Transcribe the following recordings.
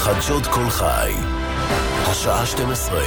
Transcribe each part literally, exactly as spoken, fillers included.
חדשות כל חי, השעה שתים עשרה.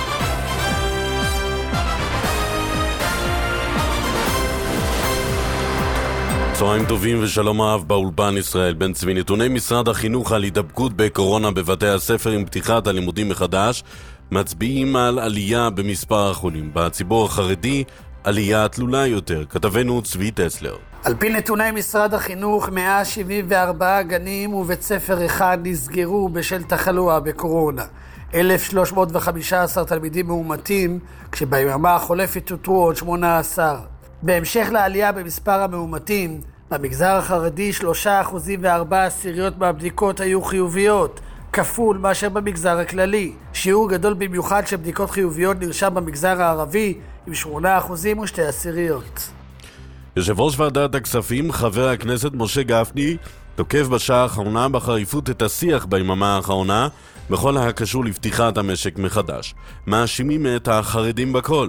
צהריים טובים ושלום אהב באולפן ישראל בן צבי. נתוני משרד החינוך על הידבקות בקורונה בבתי הספר עם פתיחת הלימודים מחדש מצביעים על עלייה במספר החולים. בציבור החרדי עלייה תלולה יותר. כתבנו צבי טסלר. על פי נתוני משרד החינוך, מאה שבעים וארבעה גנים ובית ספר אחד נסגרו בשל תחלואה בקורונה. אלף שלוש מאות וחמישה עשר תלמידים מאומתים, כשביממה החולפת אותרו עוד שמונה עשר. בהמשך לעלייה במספר המאומתים, במגזר החרדי שלושה אחוזים וארבע עשיריות מהבדיקות היו חיוביות, כפול מאשר במגזר הכללי. שיעור גדול במיוחד של בדיקות חיוביות נרשם במגזר הערבי, עם שמונה אחוזים ושתי עשיריות. יושב ראש ועדת הכספים, חבר הכנסת משה גפני, תוקף בשעה האחרונה בחריפות את השיח ביממה האחרונה בכל הקשור לפתיחת המשק מחדש. מאשימים את החרדים בכל.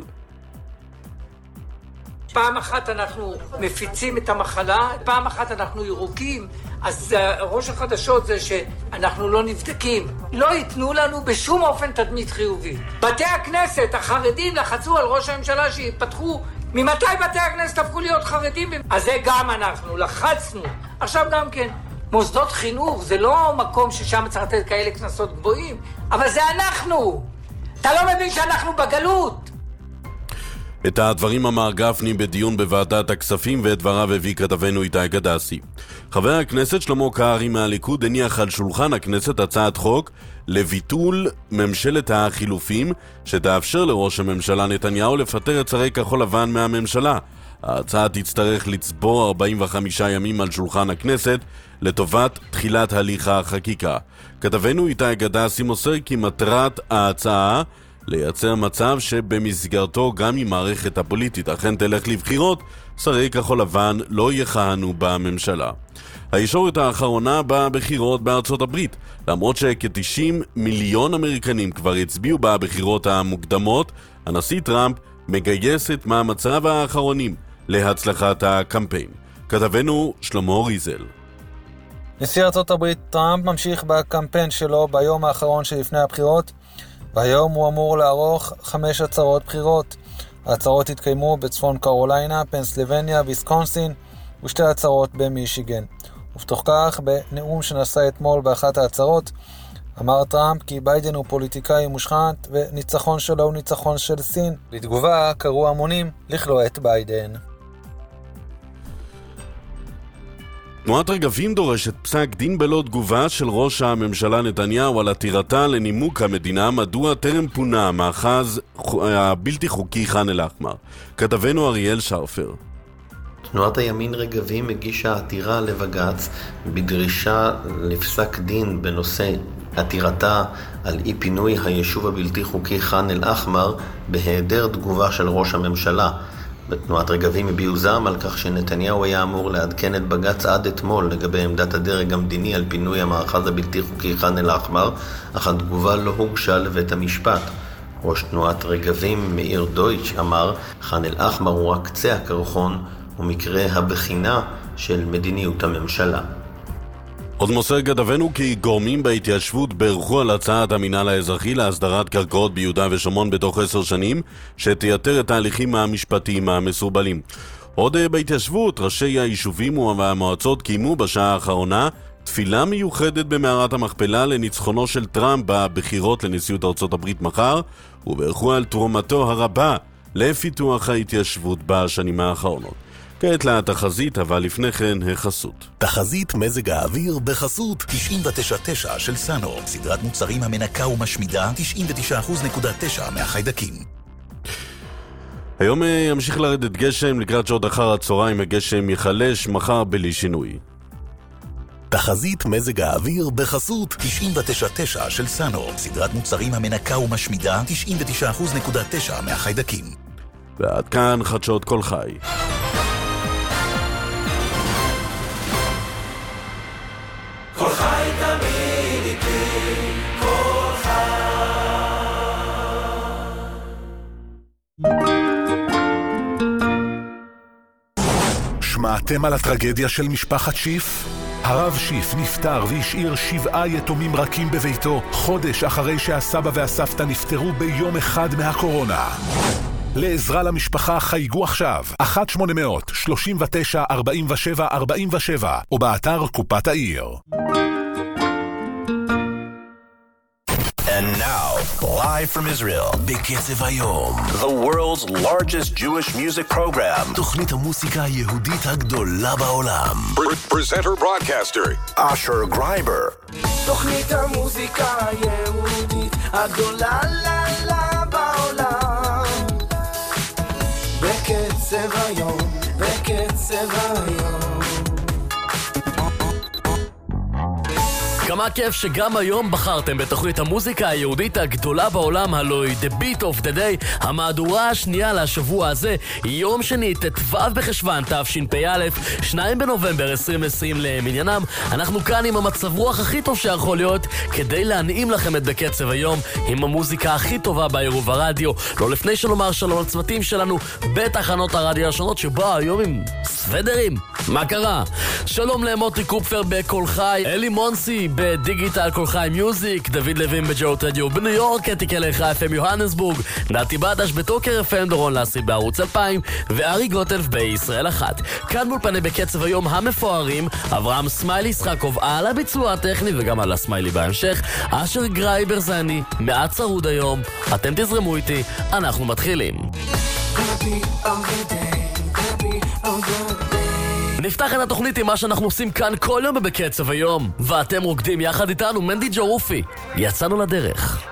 פעם אחת אנחנו מפיצים את המחלה, פעם אחת אנחנו ירוקים, אז ראש החדשות זה שאנחנו לא נבדקים. לא ייתנו לנו בשום אופן תדמית חיובי. בתי הכנסת, החרדים לחצו על ראש הממשלה שיפתחו. ממתי בתי הכנסת הפכו להיות חרדים? אז זה גם אנחנו, לחצנו. עכשיו גם כן, מוסדות חינוך זה לא מקום ששם צריך לתת כאלה כנסות גבוהים, אבל זה אנחנו. אתה לא מבין שאנחנו בגלות. את הדברים אמר גפני בדיון בוועדת הכספים, ואת דבריו הביא כתבנו איתי גדסי. חבר הכנסת שלמה קרעי מהליכוד הניח על שולחן הכנסת הצעת חוק לביטול ממשלת החילופים שתאפשר לראש הממשלה נתניהו לפטר את שרי כחול לבן מהממשלה. ההצעה תצטרך לצבור ארבעים וחמישה ימים על שולחן הכנסת לטובת תחילת הליך החקיקה. כתבנו איתי גדסי מוסר כי מטרת ההצעה לייצר מצב שבמסגרתו גם אם מערכת הפוליטית אכן תלך לבחירות, שרי כחול לבן לא יכהנו בממשלה. הישורת האחרונה בבחירות בארצות הברית, למרות שכ-תשעים מיליון אמריקנים כבר הצביעו בבחירות המוקדמות, הנשיא טראמפ מגייס את מאמציו האחרונים להצלחת הקמפיין. כתבנו שלמה ריזל. נשיא ארצות הברית טראמפ ממשיך בקמפיין שלו ביום האחרון שלפני הבחירות, והיום הוא אמור לערוך חמש הצהרות בחירות. ההצהרות התקיימו בצפון קרוליינה, פנסילבניה, ויסקונסין ושתי הצהרות במישיגן. ובתוך כך, בנאום שנשא אתמול באחת ההצהרות, אמר טראמפ כי ביידן הוא פוליטיקאי מושחת וניצחון שלו הוא ניצחון של סין. לתגובה קראו המונים לכלוא את ביידן. תנועת רגבים דורשת פסק דין בלא תגובה של ראש הממשלה נתניהו על עתירתה לנימוק המדינה מדוע טרם פונה המאחז הבלתי חוקי ח'אן אל-אחמר. כתבנו אריאל שרפר. תנועת הימין רגבים הגישה עתירה לבג"ץ בדרישה לפסק דין בנושא עתירתה על אי פינוי היישוב הבלתי חוקי ח'אן אל-אחמר בהיעדר תגובה של ראש הממשלה. בתנועת רגבים הביעו זעם על כך שנתניהו היה אמור לעדכן את בג"ץ עד אתמול לגבי עמדת הדרג המדיני על פינוי המאחז הבלתי חוקי ח'אן אל-אחמר, אך התגובה לא הוגשה לבית המשפט. ראש תנועת רגבים מאיר דויטש אמר, ח'אן אל-אחמר הוא רק קצה הקרחון ומקרה הבחינה של מדיניות הממשלה. עוד מוסר כתבנו כי גורמים בהתיישבות בירכו על הצעת המינהל האזרחי להסדרת קרקעות ביהודה ושומרון בתוך עשר שנים, שתייתר את ההליכים המשפטיים המסורבלים. עוד בהתיישבות, ראשי היישובים והמועצות קיימו בשעה האחרונה תפילה מיוחדת במערת המכפלה לניצחונו של טראמפ בבחירות לנשיאות ארצות הברית מחר, וברכו על תרומתו הרבה לפיתוח ההתיישבות בשנים האחרונות. כעת לתחזית, אבל לפני כן החסות. תחזית מזג האוויר בחסות תשעים ותשע נקודה תשע של סאנו, סדרת מוצרים המנקה ומשמידה תשעים ותשע נקודה תשע מהחיידקים. היום ימשיך לרדת גשם, לקראת שעות אחר הצהריים הגשם יחלש, מחר בלי שינוי. תחזית מזג האוויר בחסות תשעים ותשע נקודה תשע של סאנו, סדרת מוצרים המנקה ומשמידה תשעים ותשע נקודה תשע מהחיידקים. ועד כאן חדשות כל חי. כל חי תמיד איתי, כל חי. שמעתם על הטרגדיה של משפחת שיף? הרב שיף נפטר והשאיר שבעה יתומים רכים בביתו, חודש אחרי שהסבא והסבתא נפטרו ביום אחד מהקורונה. לעזרה למשפחה חייגו עכשיו אחת שמונה אפס אפס שלושים ותשע ארבעים ושבע ארבעים ושבע או באתר קופת העיר. And now, live from Israel, בקצב היום, the world's largest Jewish music program, תוכנית המוסיקה היהודית הגדולה בעולם. Presenter broadcaster, Asher Greiber. תוכנית המוזיקה היהודית הגדולה לה לה בעולם. בקצב היום, בקצב היום. כמה כיף שגם היום בחרתם בתוכנית המוזיקה היהודית הגדולה בעולם, הלוא היא The Beat of the Day, המהדורה השנייה לשבוע הזה, יום שני, ט"ו בחשוון תשפ"א, שניים בנובמבר עשרים עשרים למניינם. אנחנו כאן עם המצב רוח הכי טוב שיכול להיות, כדי להנעים לכם את בקצב היום, עם המוזיקה הכי טובה בעירוב הרדיו. לא לפני שנאמר שלום לצוותים שלנו בתחנות הרדיו השונות, שבא היום עם סוודרים. מה קרה? שלום למוטי קופפר בכל חי, אלי מונסי בדיגיטל כל חי מיוזיק, דוד לוין בג'אות רדיו בניו יורק, אתי קלח אף אם יוהנסבורג, נתי בדש בטוקר אף אם, דורון לסי בערוץ אלפיים, וארי גוטלף בישראל אחת. כאן מולפני בקצב היום המפוארים, אברהם סמיילי ישחקוב על הביצוע הטכני וגם על הסמיילי בהמשך, אשר גרייבר זה אני, מעט צרוד היום, אתם תזרמו איתי, אנחנו מתחילים. נפתח את התוכנית עם מה שאנחנו עושים כאן כל יום בקצב היום, ואתם רוקדים יחד איתנו, מנדי ג'רופי. יצאנו לדרך.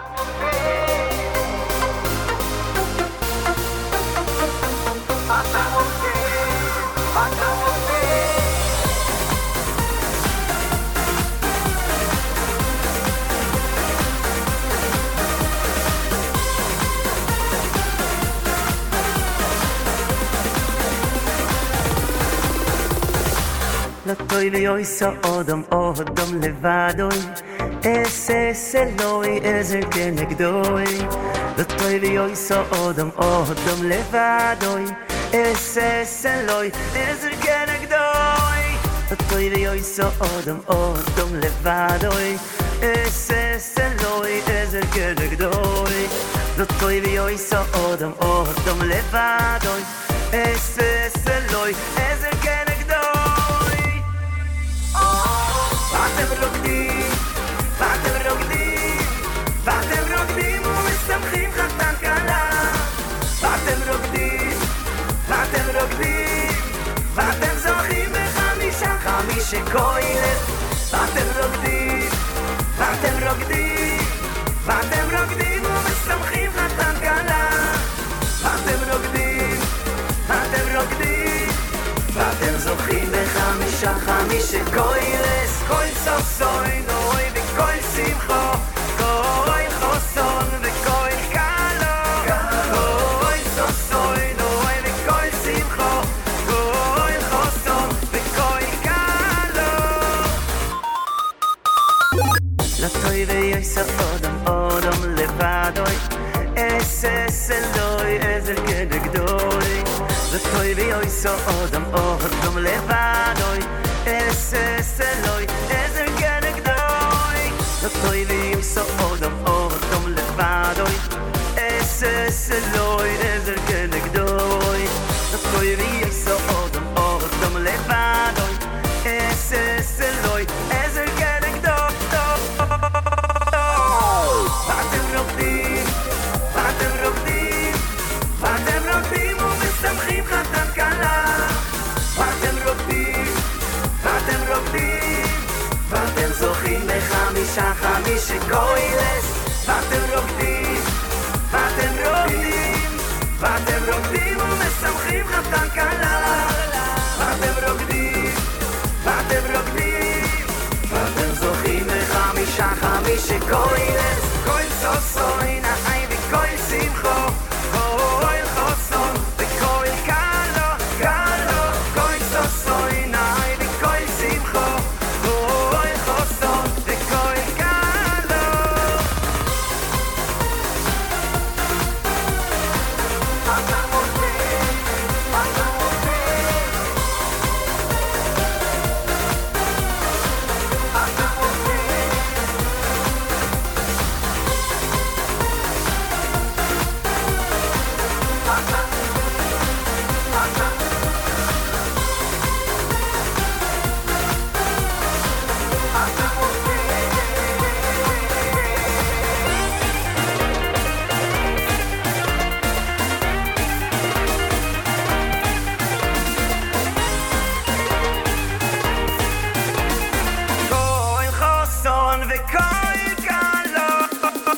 Latoy vi oi so odom odom levadoy es es eloy ezer kenegdoy Latoy vi oi so odom odom levadoy es es eloy ezer kenegdoy Latoy vi oi so odom odom levadoy es es eloy ezer kenegdoy Latoy vi oi so odom odom levadoy es es eloy ezer ואתם רוקדים, ואתם רוקדים, ואתם רוקדים ומשמחים חתן כלה. ואתם רוקדים, ואתם רוקדים, ואתם זוכים בחמישה חמישי כוילת. ואתם רוקדים, ואתם רוקדים, ואתם רוקדים ומשמחים חתן כלה. ואתם רוקדים, ואתם רוקדים, ואתם זוכים בחמישה חמישי כוילת. כל סוסוי נוי וכל שמחו, כל חוסון וכל קלו. כל סוסוי נוי וכל שמחו, כל חוסון וכל קלו. לטוי ויועסו אודם אודם לבדוי, אס אס אלוי עזר כנגדוי. לטוי ויועסו אודם אודם לבדוי, es es eloy ezer kenegdoy Latoy vi so odom odom levadoy es es eloy ezer kenegdoy Latoy vi so odom odom levadoy es es eloy ezer kenegdoy Vatem rokdim vatem rokdim vatem rokdim umesamchim chatan kala Vatem rokdim ואתם רוקדים, ואתם זוכים בחמישה חמישי כוילת. וכל קלות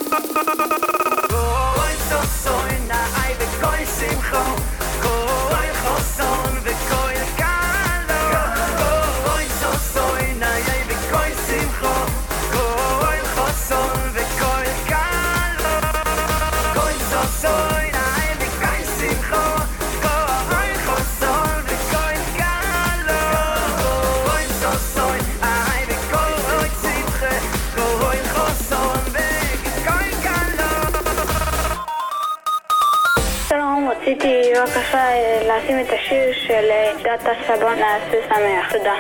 כל סוסוי נאי וכל שמחו כל חוסון וכל קלות כל סוסוי נאי וכל שמחו כל חוסון וכל קלות כל סוסוי נאי וכל שמחו כל חוסון וכל קלות כל סוסוי נאי וכל שמחה כל חוסון וכל קלות. שלום, רציתי בבקשה לשים את השיר של דאטה סבון נעשה שמח. תודה.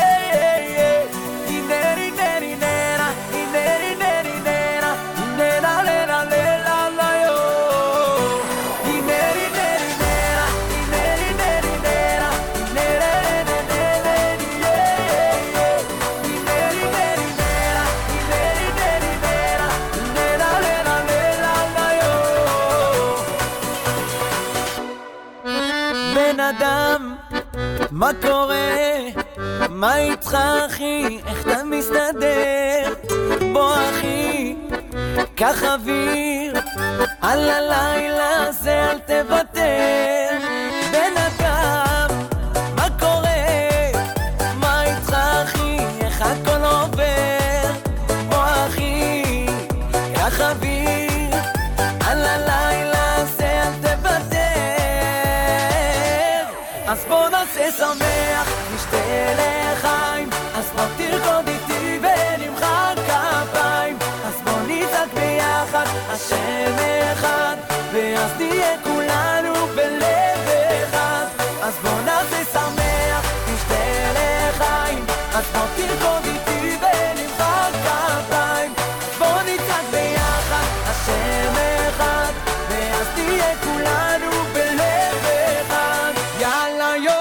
בן אדם, מה קורה? מה איתך אחי? איך אתה מסתדר? בוא אחי, קח אוויר, על הלילה הזה אל תוותר. בן אדם, מה קורה? מה איתך אחי? איך הכל עובר? בוא אחי, קח אוויר, על הלילה הזה אל תוותר. אז בוא נעשה שמח, נשתה לחיים, אז בוא תרקוד איתי ונמחא כפיים, אז בוא נצעק ביחד, השם אחד, ואז נהיה כולנו בלב אחד. אז בוא נעשה שמח, נשתה לחיים, אז בוא תרקוד איתי ונמחא כפיים, אז בוא נצעק ביחד, השם אחד, ואז נהיה כולנו בלב אחד. יאללה יום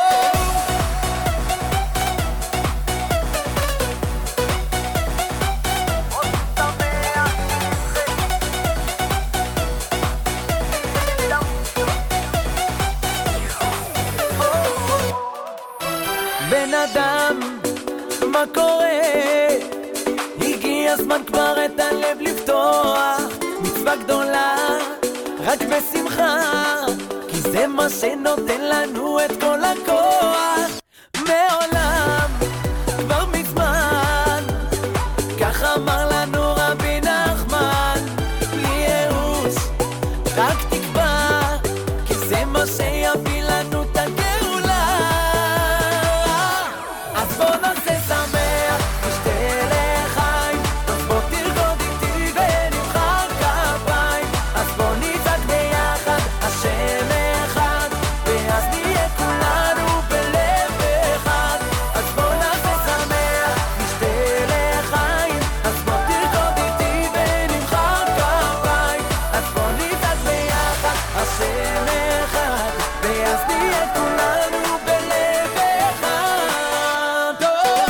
בן אדם, מה קורה? הגיע הזמן כבר את הלב לפתוח, מצווה גדולה, רק בשמחה, כי זה מה שנותן לנו את כל הכוח. מעולם, כבר מזמן, כך אמר לנו רבי נחמן, בלי ייאוש, רק תקווה, כי זה מה שיביא לנו את הגאולה. אז בוא נעשה שמח, נשתה לחיים, אז בוא תרקוד איתי ונמחא כפיים, אז בוא נצעק ביחד, השם אחד, ואז נהיה כולנו בלב אחד. אז בוא נעשה שמח, נשתה לחיים, אז בוא תרקוד איתי ונמחא כפיים, אז בוא נצעק ביחד, השם אחד, ואז נהיה כולנו בלב אחד.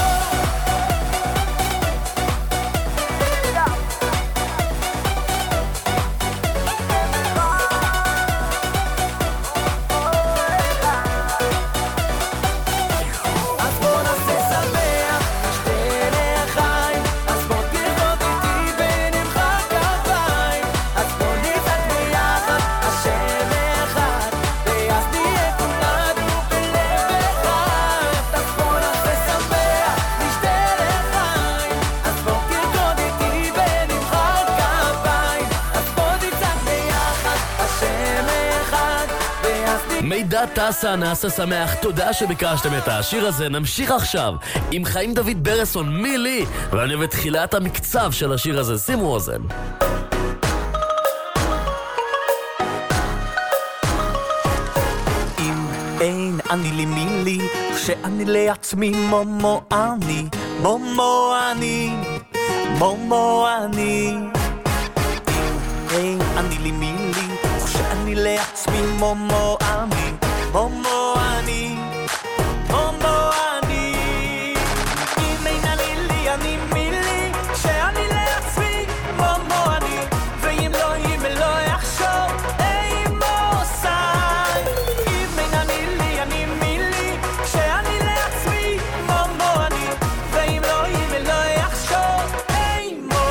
אז בוא נעשה שמח, נשתה לחיים, אז בוא תרקוד איתי ונמחא כפיים, אז בוא נצעק ביחד, השם אחד, ואז נהיה כולנו בלב אחד. אז בוא נעשה שמח, נשתה לחיים, אז בוא תרקוד איתי ונמחא כפיים, אז בוא נצעק ביחד, השם אחד, ואז נהיה מידע טסה נעשה שמח, תודה שביקשתם את השיר הזה. נמשיך עכשיו עם חיים דוד ברסון, מי לי, ואני אוהב את תחילת המקצב של השיר הזה, שימו אוזן. אם אין אני לי מי לי, כשאני לעצמי מומו אני, מומו אני, מומו אני. אם אין אני לי מי לי, כשאני לעצמי מומו אני, מומו אני, מומו אני. אם אין אני לי אני מי לי, כשאני לעצמי מומו אני, ואם לא אם לא יחשוב אימו עושה. אם אין אני לי אני מי לי, כשאני לעצמי מומו אני, ואם לא אם לא יחשוב אימו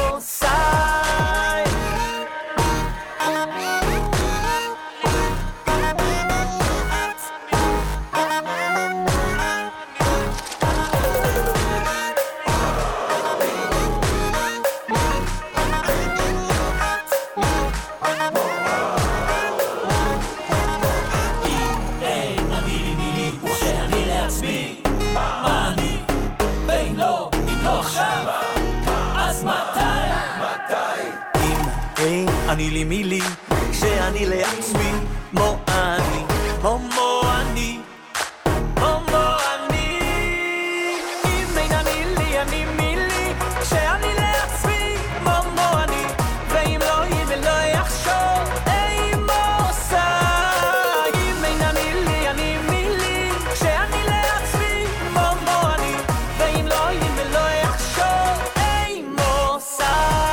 אני לי מי לי, שאני לעצמי מו אני, מו מו אני, מו מו אני. אם אין אני לי, אני מי לי, שאני לעצמי מו מו אני, ואם לא יהיה ולא יחשוב אימו עושה. אם אין אני לי, אני מי לי, שאני לעצמי מו מו אני, ואם לא יהיה ולא יחשוב אימו עושה.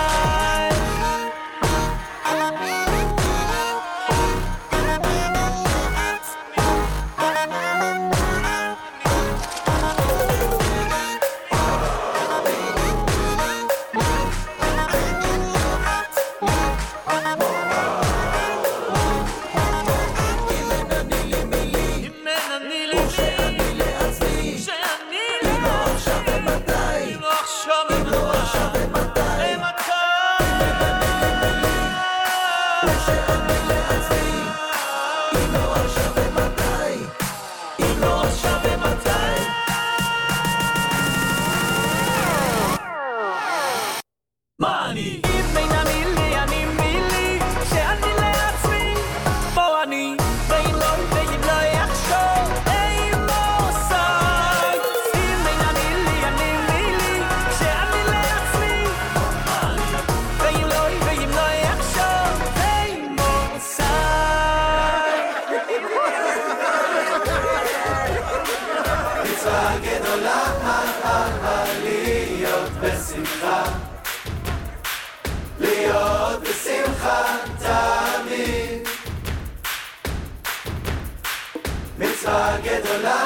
מצווה גדולה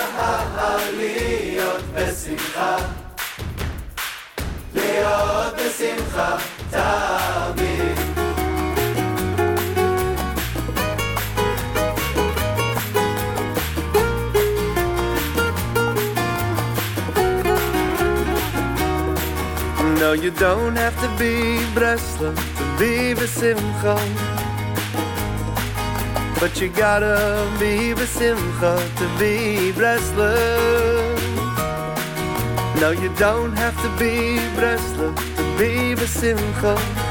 להיות בשמחה, להיות בשמחה תמיד. No, you don't have to be Breslau to be b'simcha, but you gotta be b'simcha to be Breslau. No, you don't have to be Breslau to be b'simcha,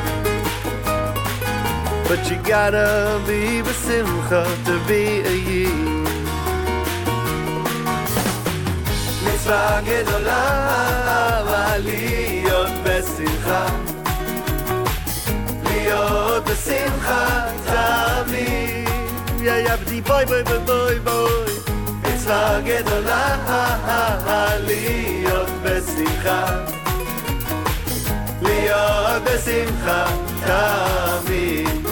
but you gotta be b'simcha to be a Yid. Mitzvah gedola להיות בשמחה, להיות בשמחה תמיד. יא יבדי בוי בוי בוי בוי בוי, מצווה גדולה להיות בשמחה, להיות בשמחה תמיד.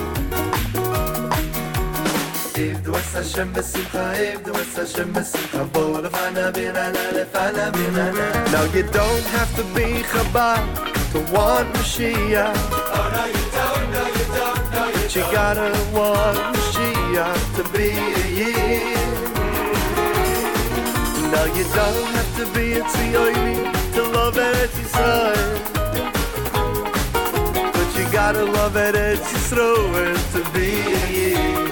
עבדו את השם בשמחה, עבדו את השם בשמחה, בואו לפנה בירנה לפנה בירנה. Now you don't have to be Chabad to want Mashiach. Oh no you don't, no you don't, no you don't. But you gotta want Mashiach to be a Yid. Now you don't have to be a Tzioini to love Eretz Yisrael, but you gotta love Eretz Yisrael to be a Yid.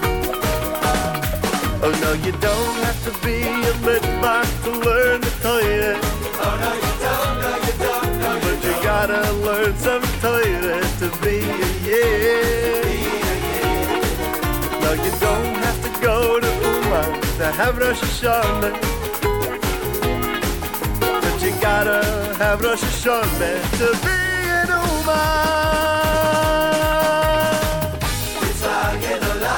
Oh no, you don't have to be a litbach to learn the Torah. Oh no, you don't, no, you don't, no, you but you don't. Gotta learn some Torah to be a Yid. No, you don't have to go to Ummah to have Rosh Hashanah, but you gotta have Rosh Hashanah to be an Ummah. Mitzvah gedola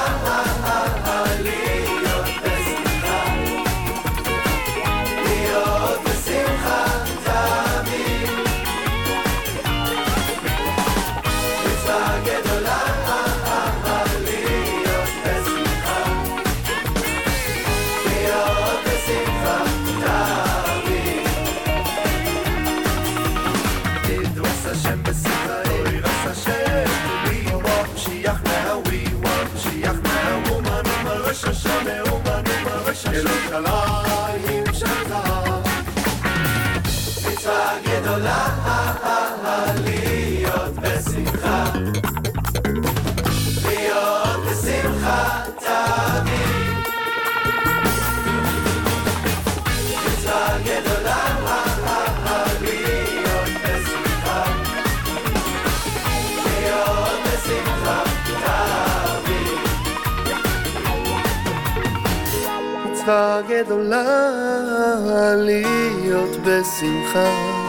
ירושלים שלך, מצווה גדולה להיות בשמחה, להיות בשמחה תמיד. מצווה גדולה להיות בשמחה, להיות בשמחה מצווה גדולה להיות בשמחה,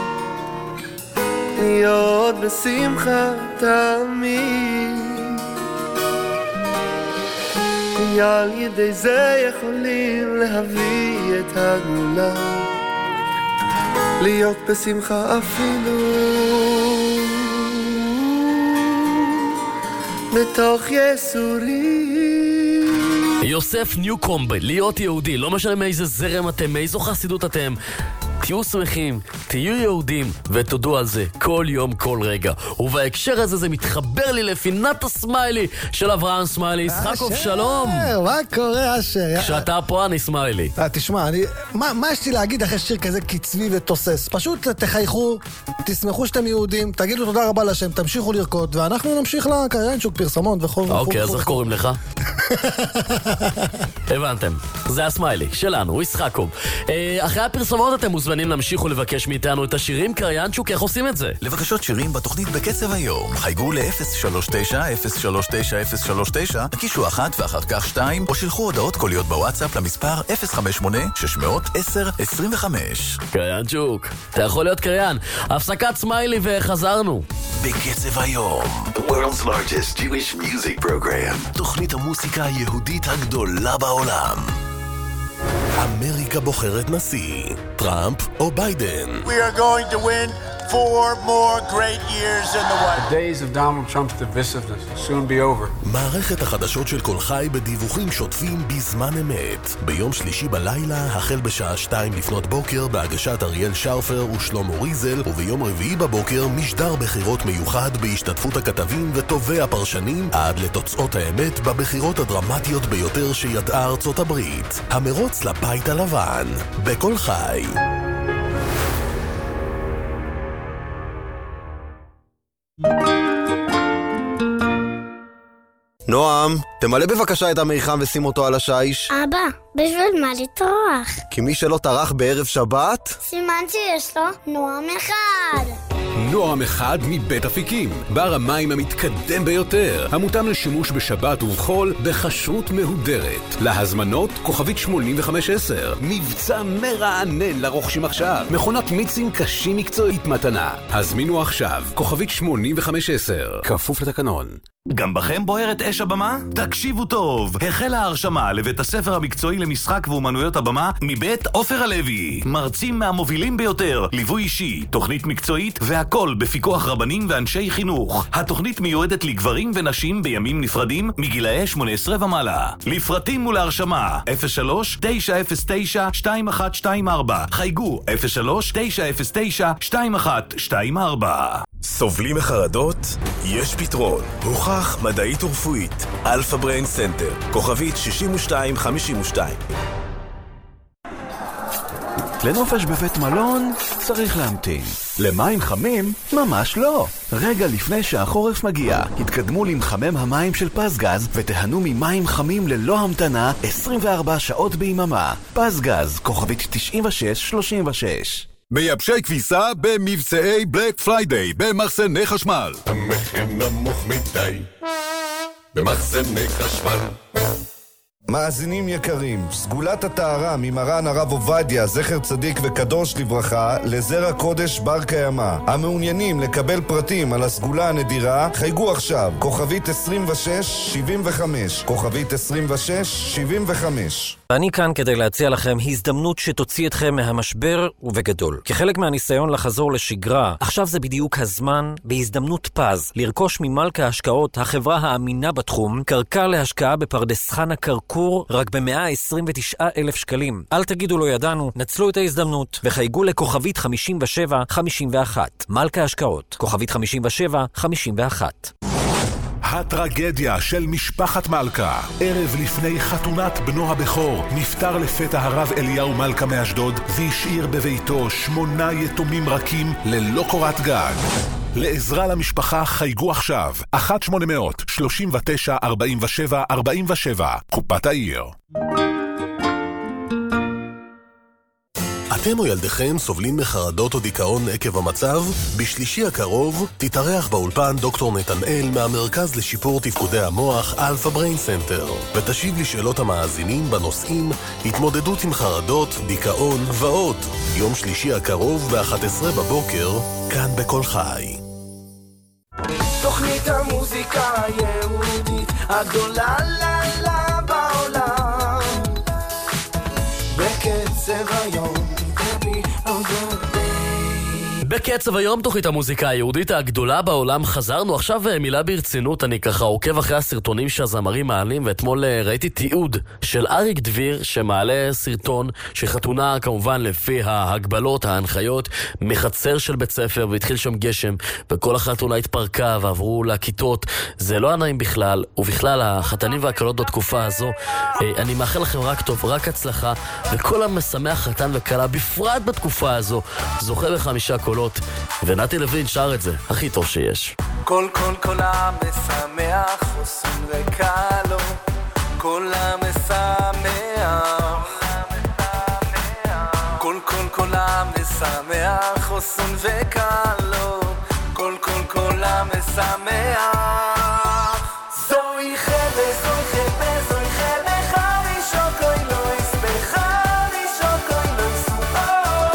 להיות בשמחה תמיד. על ידי זה יכולים להביא את הגאולה, להיות בשמחה אפילו בתוך ייסורים. יוסף ניוקומב, להיות יהודי, לא משנה מאיזה זרם אתם, מאיזו חסידות אתם, תהיו שמחים, תהיו יהודים, ותודו על זה כל יום, כל רגע. ובהקשר הזה זה מתחבר לי לפינת הסמיילי של אברהם סמיילי. ישחקוב, שלום. מה קורה, אשר? כשאתה פה אני סמיילי. תשמע, אני, מה, מה יש לי להגיד אחרי שיר כזה קצבי ותוסס? פשוט תחייכו, תשמחו שאתם יהודים, תגידו תודה רבה לשם, תמשיכו לרקוד, ואנחנו נמשיך לקריינצ'וק, פרסמות וכו'. אוקיי, אז איך קוראים לך? הבנתם, זה הסמיילי שלנו, ישחקוב. אחרי הפרסמות אתם מוזמנים להמשיך ולבקש מאיתנו את השירים. קריינצ'וק, איך עושים את זה? לבקשות שירים בתוכנית בקצב היום, חייגו ל-אפס שלוש תשע אפס שלוש תשע אפס שלוש תשע, תקישו אחת ואחר כך שתיים, או שלחו הודעות קוליות בוואטסאפ למספר אפס חמש שמונה שש עשר עשרים וחמש. קריינצ'וק, אתה יכול להיות קריין. הפסקת סמיילי וחזרנו. בקצב היום, the world's largest Jewish music program, תוכנית המוסיקה היהודית הגדולה בעולם. אמריקה בוחרת נשיא, טראמפ או ביידן. We are going to win four more great years in the White House. The days of Donald Trump's divisiveness will soon be over. מערכת החדשות של כל חי בדיווחים שוטפים בזמן אמת. ביום שלישי בלילה, החל בשעה שתיים לפנות בוקר, בהגשת אריאל שרפר ושלמה ריזל, וביום רביעי בבוקר, משדר בחירות מיוחד בהשתתפות הכתבים וטובי הפרשנים, עד לתוצאות האמת בבחירות הדרמטיות ביותר שידעה ארצות הברית. המרוץ לבית הלבן. בכל חי. נועם, תמלא בבקשה את המיחם ושים אותו על השיש. אבא, בשביל מה לטרוח? כי מי שלא טרח בערב שבת... סימן שיש לו נועם אחד. נועם אחד מבית אפיקים, בר המים המתקדם ביותר, המותאם לשימוש בשבת ובחול בכשרות מהודרת. להזמנות כוכבית שמונים וחמש עשר. מבצע מרענן לרוכשים עכשיו. מכונת מיצים קשים מקצועית מתנה. הזמינו עכשיו כוכבית שמונים וחמש עשר. כפוף לתקנון. גם בכם בוערת אש הבמה? תקשיבו טוב, החלה ההרשמה לבית הספר המקצועי למשחק ואומנויות הבמה מבית עופר הלוי. מרצים מהמובילים ביותר, ליווי אישי, תוכנית מקצועית והכל בפיקוח רבנים ואנשי חינוך. התוכנית מיועדת לגברים ונשים בימים נפרדים מגילאי שמונה עשרה ומעלה. לפרטים ולהרשמה אפס שלוש תשע אפס תשע שתיים אחת שתיים ארבע. חייגו אפס שלוש תשע אפס תשע שתיים אחת שתיים ארבע. סובלים מחרדות? יש פתרון. הוכח מדעית ורפואית. אלפא בריין סנטר. כוכבית שישים ושתיים חמישים ושתיים. לנופש בבית מלון צריך להמתין. למים חמים? ממש לא. רגע לפני שהחורף מגיע, התקדמו למחמם המים של פסגז ותהנו ממים חמים ללא המתנה עשרים וארבע שעות ביממה. פסגז, כוכבית תשעים ושש שלושים ושש. מייבשי כביסה במבצעי בלק פריידיי במחסני חשמל. המחיר נמוך מדי במחסני חשמל. מאזינים יקרים, סגולת הטהרה ממרן הרב עובדיה, זכר צדיק וקדוש לברכה, לזרע קודש בר קיימא. המעוניינים לקבל פרטים על הסגולה הנדירה, חייגו עכשיו, כוכבית עשרים ושש שבעים וחמש, כוכבית עשרים ושש שבעים וחמש. אני כאן כדי להציע לכם הזדמנות שתוציא אתכם מהמשבר ובגדול. כחלק מהניסיון לחזור לשגרה, עכשיו זה בדיוק הזמן, בהזדמנות פז, לרכוש ממלכה ההשקעות, החברה האמינה בתחום, קרקע להשקעה בפרדס חנה קרקור, רק ב-מאה עשרים ותשעה אלף שקלים. אל תגידו לא ידענו, נצלו את ההזדמנות, וחייגו לכוכבית חמישים ושבע חמישים ואחת. מלכה ההשקעות, כוכבית חמישים ושבע חמישים ואחת. הטרגדיה של משפחת מלכה. ערב לפני חתונת בנו הבכור, נפטר לפתע הרב אליהו מלכה מאשדוד, והשאיר בביתו שמונה יתומים רכים ללא קורת גג. לעזרה למשפחה חייגו עכשיו, אחת שמונה מאות שלושים ותשע ארבעים ושבע ארבעים ושבע, קופת העיר. אתם או ילדיכם סובלים מחרדות או דיכאון עקב המצב? בשלישי הקרוב תתארח באולפן דוקטור נתנאל מהמרכז לשיפור תפקודי המוח אלפא בריין סנטר, ותשיב לשאלות המאזינים בנושאים התמודדות עם חרדות, דיכאון ועוד. יום שלישי הקרוב ב-אחת עשרה בבוקר, כאן בכל חי. תוכנית המוזיקה היהודית הגדולה לילה בעולם, בקצב היום, baby, I'm good. בקצב היום, תוכנית המוזיקה היהודית הגדולה בעולם. חזרנו עכשיו מילה ברצינות, אני ככה עוקב אחרי הסרטונים שהזמרים מעלים, ואתמול ראיתי תיעוד של אריק דביר שמעלה סרטון שחתונה כמובן לפי ההגבלות, ההנחיות, מחצר של בית ספר, והתחיל שם גשם וכל החתונה התפרקה ועברו לכיתות. זה לא עניים בכלל, ובכלל החתנים והקלות בתקופה הזו, אני מאחל לכם רק טוב, רק הצלחה, וכל המשמח חתן וקלה בפרט בתקופה הזו זוכה בחמישה קולות, ונתי לוין שר את זה הכי טוב שיש. כל כל כל המשמח חוסן וקלו, כל המשמח, כל כל כל המשמח חוסן וקלו, כל כל כל המשמח. זוהי חבל, זוהי חבל, זוהי חבל חרישו כוי לא יסבך, חרישו כוי לא יסבך.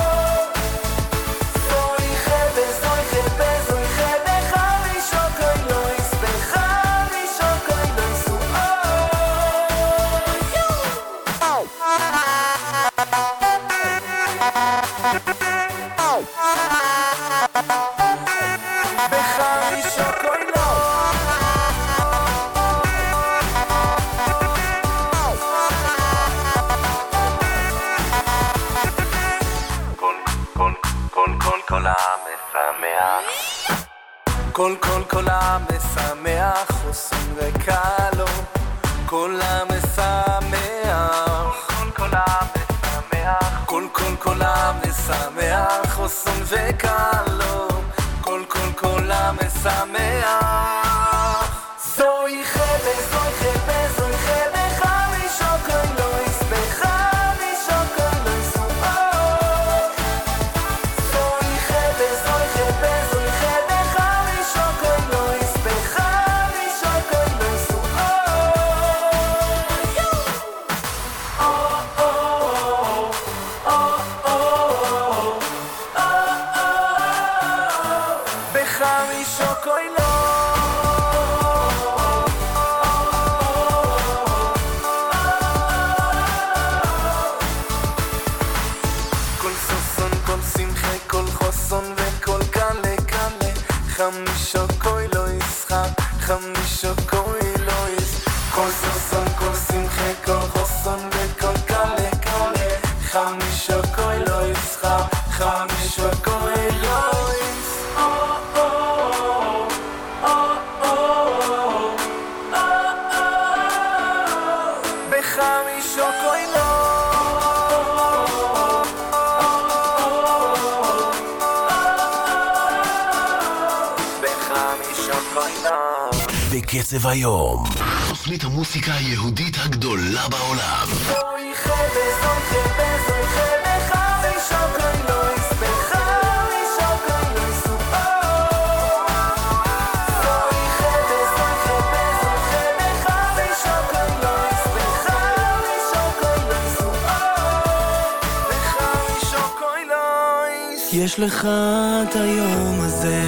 זוהי חבל, זוהי חבל, זוהי חבל חרישו כוי לא יסבך, חרישו כוי לא יסבך. בחרישו כוי לא. כל המשמח, כל כל כל המשמח חוסן וקלו, כל המשמח, כל כל המשמח, כל כל כל המשמח חוסן וקלו, כל כל כל המשמח. זוהי חבל, זוהי חבל, זוהי חבל חרישו כוי לא יסבך, חרישו כוי לא יסבך. חמישו כוי לא ישחק, חמישו כוי לא ישחק, כל סוסון, כל שמחה, כל חוסון וכל קלה קלה. חמישו כוי לא ישחק, חמישו כוי לא ישחק. בחמישו כוי לא. בקצב היום, תוכנית המוסיקה היהודית הגדולה בעולם. זוהי חבל, זוהי חבל, זוהי חבל חרישו כוי לא יסבך, חרישו כוי לא יסבך. זוהי חבל, זוהי חבל, זוהי חבל חרישו כוי לא יסבך, חרישו כוי לא יסבך, וחרישו כוי לא יסבך. יש לך את היום הזה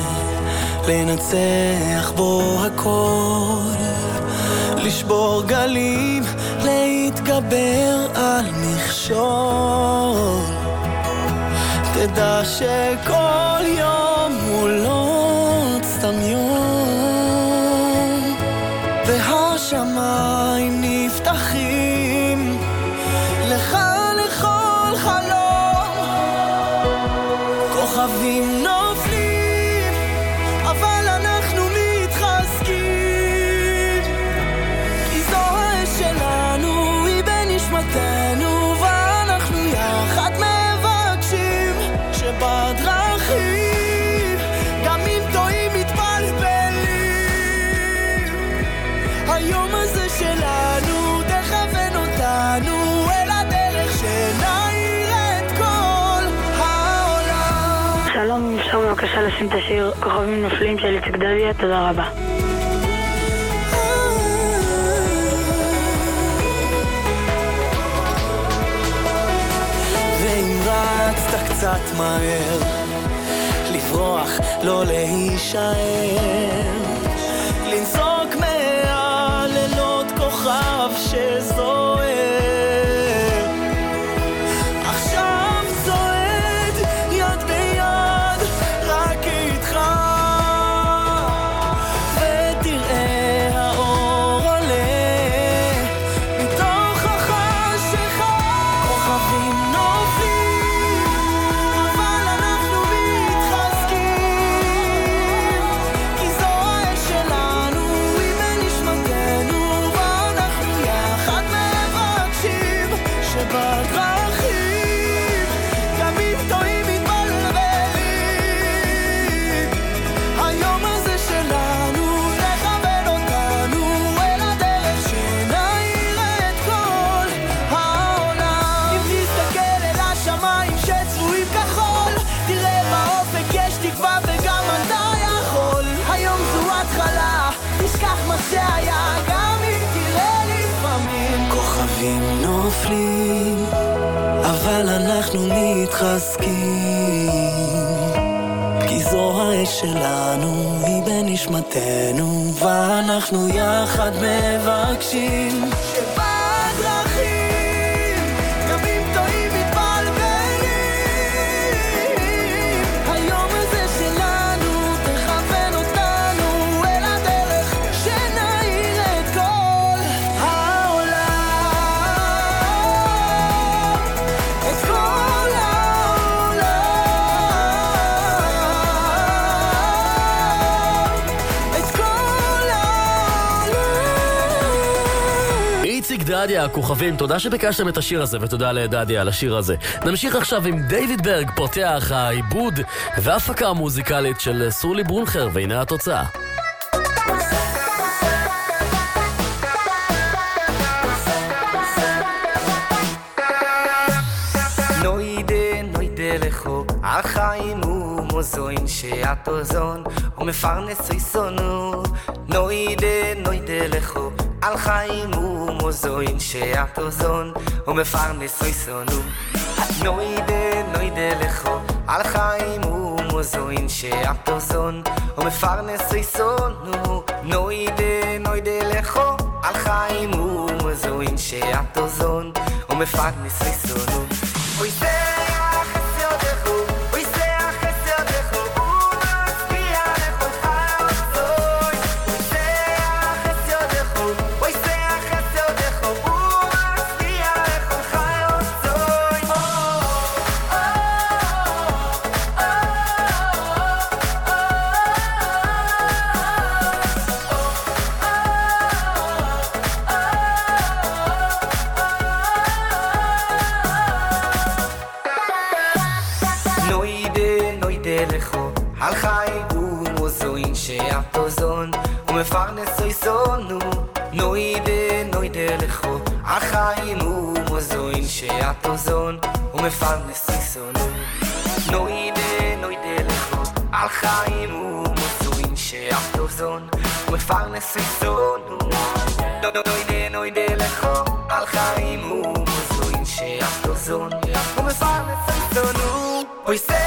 לנצח בו הכל, לשבור גלים, להתגבר על מכשול. תדע שכל יום הוא לא סתם יום, והשמיים נפתחים לך לכל חלום. כוכבים נופלים אבל אנחנו מתחזקים, כי זו האש שלנו, היא בנשמתנו, ואנחנו יחד מבקשים שבדרכים גם אם טועים מתפלפלים, היום הזה של בבקשה לשים את השיר כוכבים נופלים של איציק דדיה, תודה רבה. ואם רצת קצת מהר לברוח, לא להישאר, לנסוק מהלילות כוכב שזוהר, עכשיו צועד יד ביד רק איתך, ותראה האור עולה מתוך החשיכה, כוכבים נופלים אבל אנחנו מתחזקים, כי זו האש שלנו, היא בנשמתנו, ואנחנו יחד מבקשים שבדרכים גם אם טועים מתבלבלים, היום הזה שלנו לכוון אותנו אל הדרך שנאיר את כל העולם. אם תסתכל אל השמיים שצבועים כחול, תראה באופק יש תקווה וגם אתה יכול, היום זו התחלה, תשכח מה שהיה גם אם תראה לפעמים כוכבים נופלים אבל אנחנו מתחזקים, כי זו האש שלנו, היא בנשמתנו, ואנחנו יחד מבקשים שבדרכים גם אם טועים מתבלבלים, היום הזה שלנו תכוון אותנו אל הדרך שנאיר את כל העולם, את כל העולם, את כל העולם. איציק דדיה, הכוכבים, תודה שביקשתם את השיר הזה ותודה לדדיה על השיר הזה. נמשיך עכשיו עם דיוויד ברג, פותח העיבוד וההפקה המוזיקלית של סולי ברונכר, והנה התוצאה. נוידה נוידה לכו החיים ומוזוין שהתוזון ומפרנס איסונו, נוידה נוידה לכו על חיים ומוזוין שהתוזון ומפרנס איסונו, נוידה נוידה לכו על חיים ומוזוין שהתוזון ומפרנס איסונו, נוידה נוידה לכו על חיים ומוזוין שהתוזון ומפרנס איסונו. We say על חיים ומוזוין שהתוזון ומפרנס איסונו, נוידה נוידה לכו על חיים ומוזוין שהתוזון ומפרנס איסונו, נוידה נוידה לכו על חיים ומוזוין שהתוזון ומפרנס איסונו, נוידה נוידה לכו על חיים ומוזוין שהתוזון ומפרנס איסונו. We say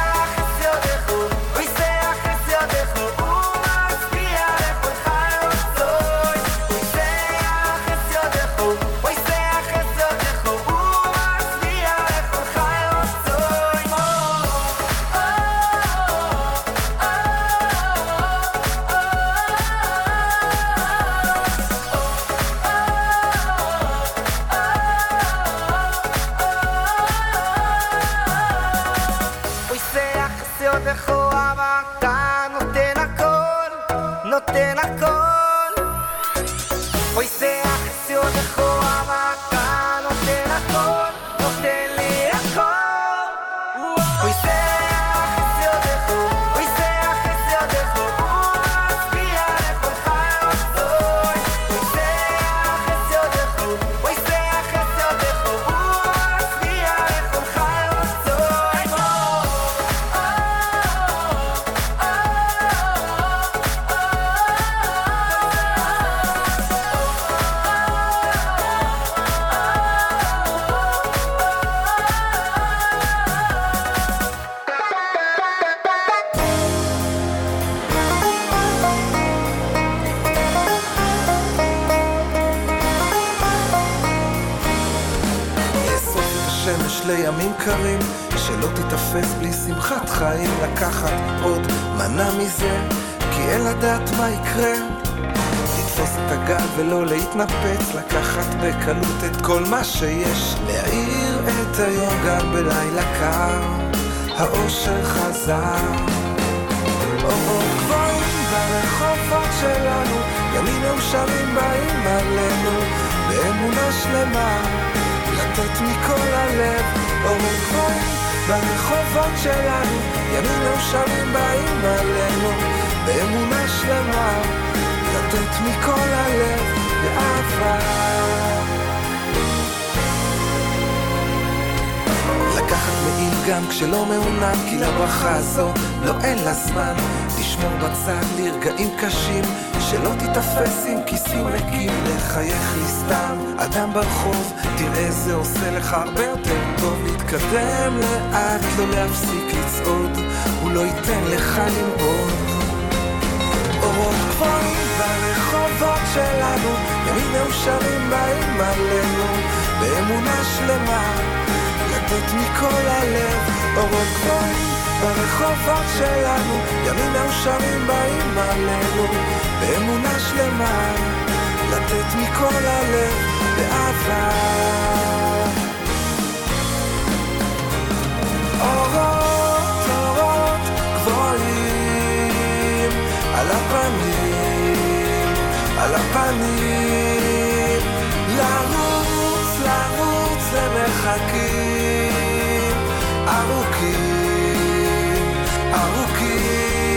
נותן הכל, אוי זה החסיון לכוח, אתה נותן הכל, נותן לי הכל, אוי זה החסיון לכוח, אוי זה החסיון לכוח, הוא מצביע לכולך יוצאי, אוי זה החסיון לכוח, אוי זה החסיון לכוח, הוא מצביע לכולך יוצאי. לימים קרים, שלא תתאפס בלי שמחת חיים, לקחת עוד מנה מזה, כי אין לדעת מה יקרה. לתפוס את הגל ולא להתנפץ, לקחת בקלות את כל מה שיש, להאיר את היום גם בלילה קר, האושר חזר. אורות גבוהים ברחובות שלנו, ימים מאושרים באים עלינו, באמונה שלמה, לתת מכל הלב. אורות גבוהים ברחובות שלנו, ימים מאושרים באים עלינו, באמונה שלמה, לתת מכל הלב באהבה. לקחת מעיל גם כשלא מעונן, כי לברכה הזו לא אין לה זמן, לשמור בצד לרגעים קשים, שלא תתאפס עם כיסים ריקים, לחייך לי סתם אדם ברחוב, תראה זה עושה לך הרבה יותר טוב, להתקדם לאט, לא להפסיק לצעוד, הוא לא ייתן לך לנבוד. אורות גבוהים ברחובות שלנו, ימים מאושרים באים עלינו, באמונה שלמה, לתת מכל הלב. אורות גבוהים ברחובות שלנו, ימים מאושרים באים עלינו, באמונה שלמה, לתת מכל הלב באהבה. אורות, אורות גבוהים על הפנים, על הפנים, לרוץ, לרוץ למרחקים ארוכים, ארוכים.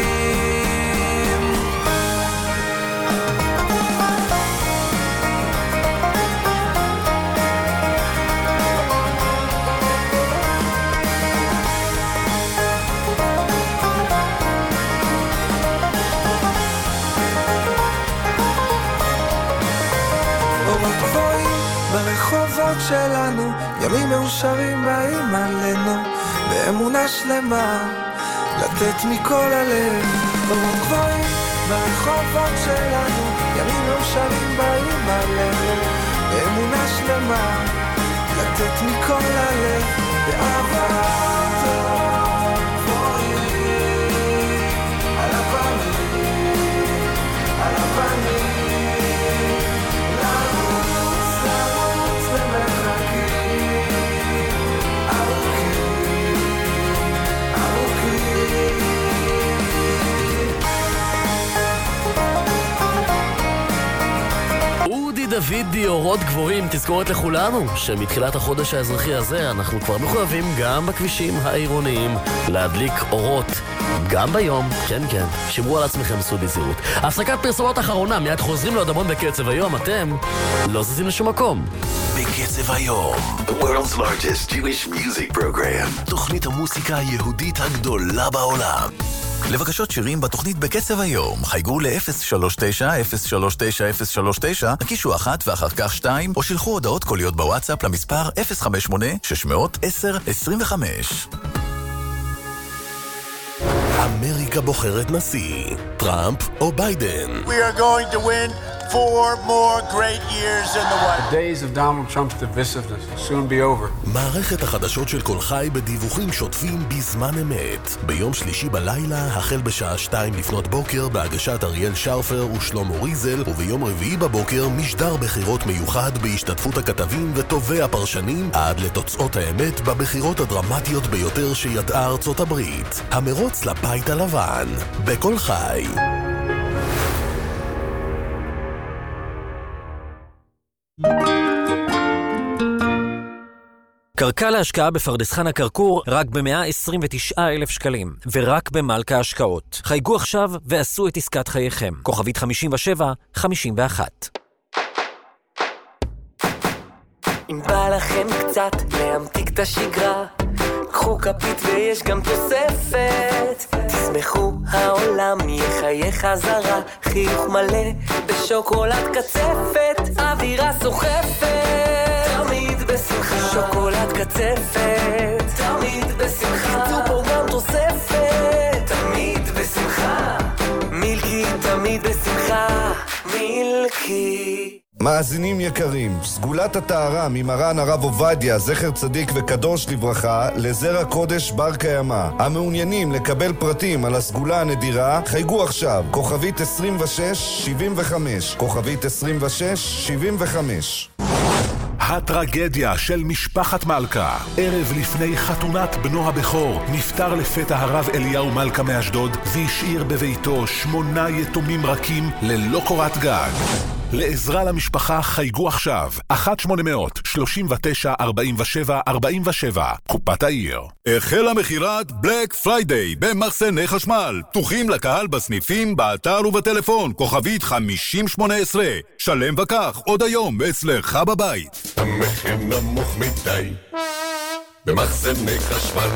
ברחובות שלנו, ימים מאושרים באים עלינו, באמונה שלמה, לתת מכל הלב. אורות גבוהים ברחובות שלנו, ימים מאושרים באים עלינו, באמונה שלמה, לתת מכל הלב באהבה. אורות גבוהים על הפנים, על הפנים, דוידי, אורות גבוהים, תזכורת לכולנו שמתחילת החודש האזרחי הזה אנחנו כבר מחויבים גם בכבישים העירוניים להדליק אורות גם ביום, כן כן, שמרו על עצמכם, סעו בזהירות. הפסקת פרסומות אחרונה, מיד חוזרים לעוד המון בקצב היום, אתם לא זזים לשום מקום. בקצב היום, The world's largest Jewish music program. תוכנית המוסיקה היהודית הגדולה בעולם. לבקשות שירים בתוכנית בקצב היום, חייגו ל-אפס שלוש תשע אפס שלוש תשע אפס שלוש תשע, הקישו אחת ואחר כך שתיים, או שלחו הודעות קוליות בוואטסאפ למספר אפס חמש שמונה שש עשר עשרים וחמש. אמריקה בוחרת נשיא, טראמפ או ביידן. We are going to win four more great years in the White House. The days of Donald Trump's divisiveness will soon be over. מערכת החדשות של כל חי בדיווחים שוטפים בזמן אמת. ביום שלישי בלילה, החל בשעה שתיים לפנות בוקר, בהגשת אריאל שרפר ושלמה ריזל, וביום רביעי בבוקר, משדר בחירות מיוחד בהשתתפות הכתבים וטובי הפרשנים, עד לתוצאות האמת בבחירות הדרמטיות ביותר שידעה ארצות הברית. המרוץ לבית הלבן. בכל חי. קרקע להשקעה בפרדס חנה כרכור רק ב-מאה עשרים ותשעה אלף שקלים, ורק במלכה השקעות. חייגו עכשיו ועשו את עסקת חייכם. כוכבית חמישים ושבע חמישים ואחת. אם בא לכם קצת להמתיק את השגרה, קחו כפית ויש גם תוספת. תשמחו, העולם יחייך חזרה, חיוך מלא בשוקולד קצפת, אווירה סוחפת, תמיד בשמחה. שוקולד קצפת, תמיד בשמחה. תמצאו פה גם תוספת, תמיד בשמחה. מילקי תמיד בשמחה, מילקי. מאזינים יקרים, סגולת הטהרה ממרן הרב עובדיה, זכר צדיק וקדוש לברכה, לזרע קודש בר קיימא. המעוניינים לקבל פרטים על הסגולה הנדירה, חייגו עכשיו, כוכבית עשרים ושש שבעים וחמש, כוכבית עשרים ושש שבעים וחמש. הטרגדיה של משפחת מלכה. ערב לפני חתונת בנו הבכור נפטר לפתע הרב אליהו מלכה מאשדוד והשאיר בביתו שמונה יתומים רכים ללא קורת גג. לעזרה למשפחה חייגו עכשיו אחת שמונה אפס אפס שלושים ותשע ארבעים ושבע ארבעים ושבע, קופת העיר. החלה מכירת בלק פריידיי במחסני חשמל, פתוחים לקהל בסניפים, באתר ובטלפון, כוכבית חמישים שמונה עשרה. שלם וכך עוד היום אצלך בבית. המחיר נמוך מדי במחסני חשמל.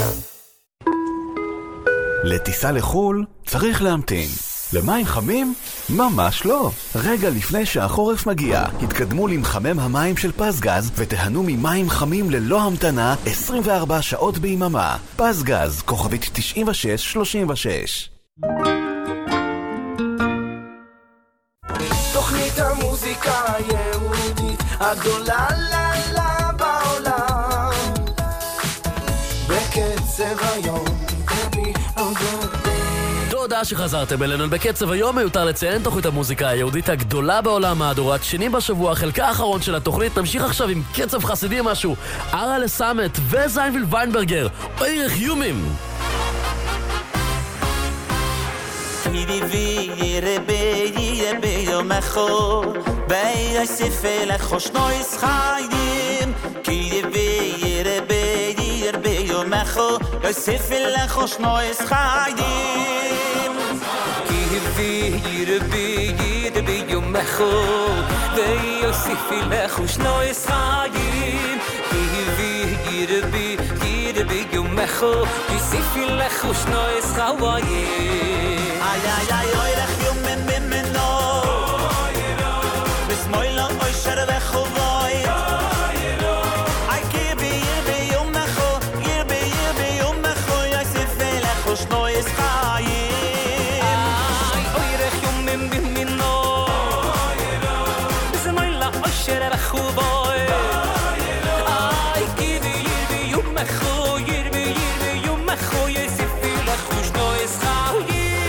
לטיסה לחול צריך להמתין. למים חמים? ממש לא. רגע לפני שהחורף מגיע, התקדמו למחמם המים של פסגז ותיהנו ממים חמים ללא המתנה עשרים וארבע שעות ביממה. פסגז, כוכבית תשעים ושש שלושים ושש. תוכנית המוזיקה היהודית הגדולה לילה בעולם, בקצב היום דבי עבודה. תודה שחזרתם אלינו בקצב היום. מיותר לציין, תוכנית המוזיקה היהודית הגדולה בעולם, מהדורת שני בשבוע, חלקה האחרון של התוכנית. נמשיך עכשיו עם קצב חסידי משהו, ארה לסמת וזיינביל ויינברגר, אוירך יומים. ידיבי ירבי ירבי יום אחור ויאסף אל חושנויס חיים כי ידיבי ירבי ירבי יום אחור יאסף אל חושנויס חיים כי ידיבי ירבי ירבי יום אחור ויאסף אל חושנויס חיים כי ידיבי ירבי ירבי יום אחור יאסף אל חושנויס חיים. Ay, ay, ay, oy, rech yumen bimeno Bismoy lo oy shere vechovoy Ay, kirbi, yirbi, yumecho Yirbi, yirbi, yumecho Yasife lecho shnoyes chayim Ay, oy, rech yumen bimeno Bismoy lo oy shere vechovoy Ay, kirbi, yirbi, yumecho Yirbi, yirbi, yumecho Yasife lecho shnoyes chayim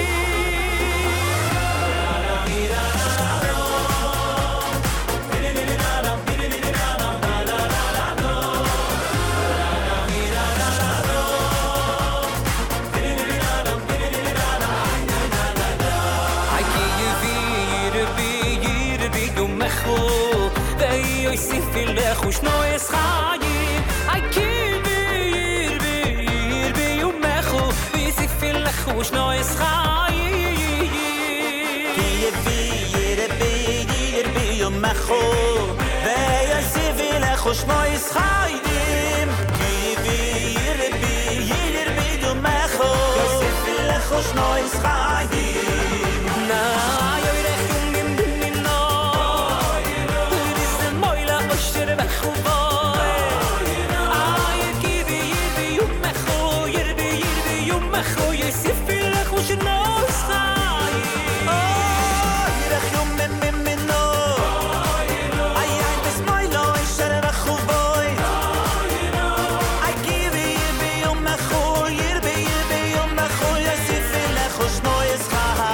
Sifi lechus noes chayim Ay kirbi yirbi yirbi yumechu Sifi lechus noes chayim Ki yirbi yirbi yirbi yumechu Sifi lechus noes chayim Ki yirbi yirbi yirbi yumechu Sifi lechus noes chayim Na Noise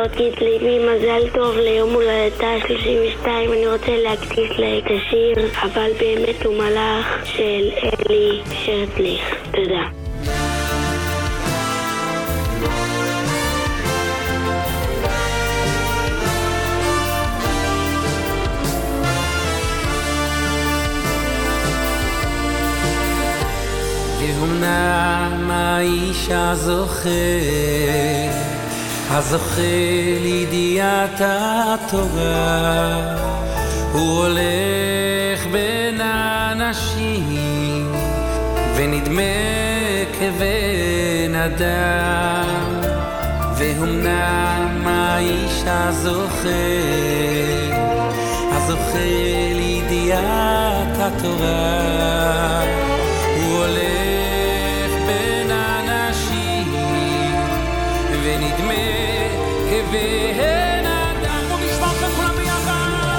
להגיד לאמי מזל טוב ליום הולדתה שלושים ושתיים. אני רוצה להקדיש לה את השיר אבל באמת הוא מלאך של אלי שרצליך. תודה. ואומנם האיש הזוכה, הזוכה לידיעת התורה, הוא הולך בין האנשים ונדמה כבן אדם. ואומנם האיש הזוכה, הזוכה לידיעת התורה, הוא הולך בין אנשים ונדמה כבן אדם. בוא נשמע אתכם כולם ביחד.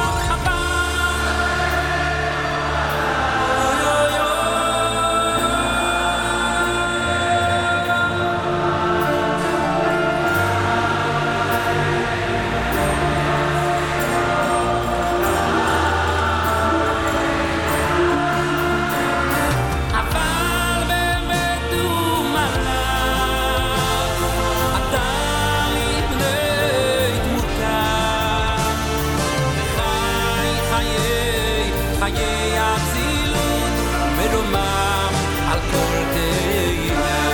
חיי הצילות ורומם על כל תהילה.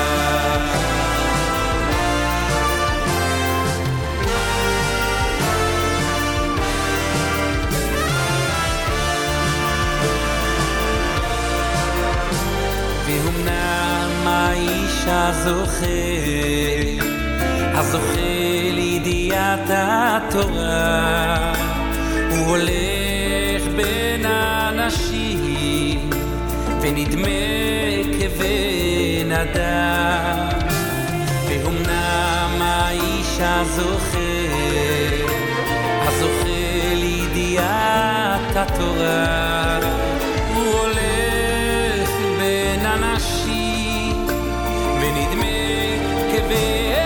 ואומנם האיש הזוכה, הזוכה לידיעת התורה, הוא הולך בין האנשים ונדמה כבן אדם. ואומנם האיש הזוכה, הזוכה לידיעת התורה, הוא הולך בין אנשים ונדמה כבן